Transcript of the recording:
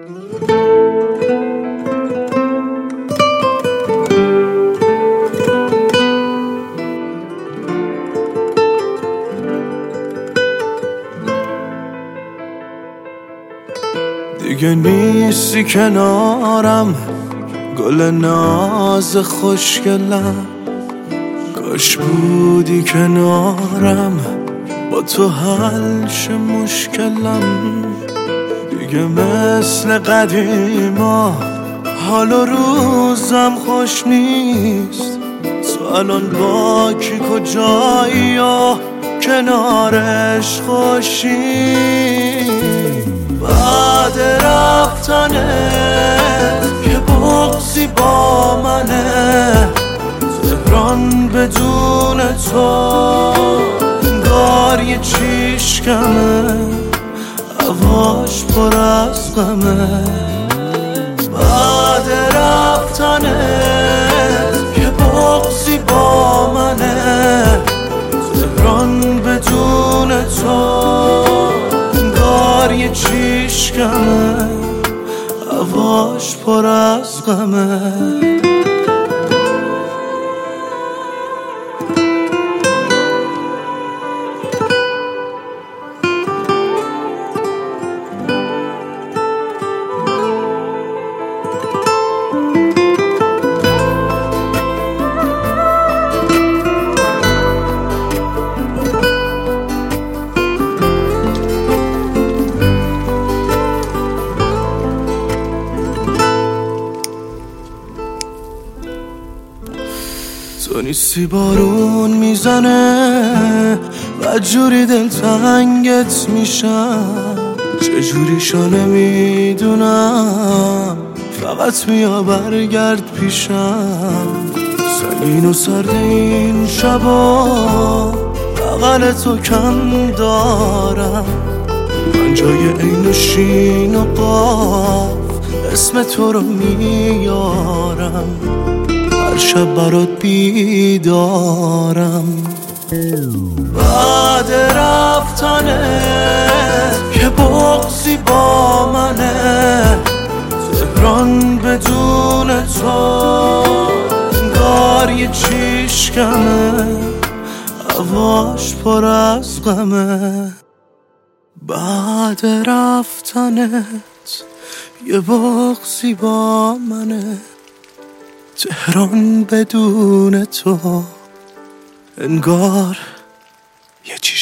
دیگه نیستی کنارم، گل ناز خوشگلم. کاش بودی کنارم، با تو حل شه مشکلم. دیگه مثل قدیما حال و روزم خوش نیست. تو الان با کی کجایی یا کنارش خوشی؟ بعد رفتنت یه بغضی با منه. تهران بدون تو انگار یه چیشکمه، هواش پر از غمه. بعد رفتنت یه بغضی با منه. تهران بدون تو یه چیشکمه، هواش پر از غمه. تو نیستی بارون میزنه، بدجوری دلتنگت میشم. چجوریشو نمیدونم، فقط بیا برگرد پیشم. سنگین و سرد این شبا بغل تو کم دارم. من جای عین و شین و قاف اسم تو رو میارم. هر شب برات بیدارم. بعد رفتنت یه بغضی با منه. تهران بدون تو انگار یه چیشکمه، هواش پر از غمه. بعد رفتنت یه بغضی با منه. تهران بدون تو انگار یه چیز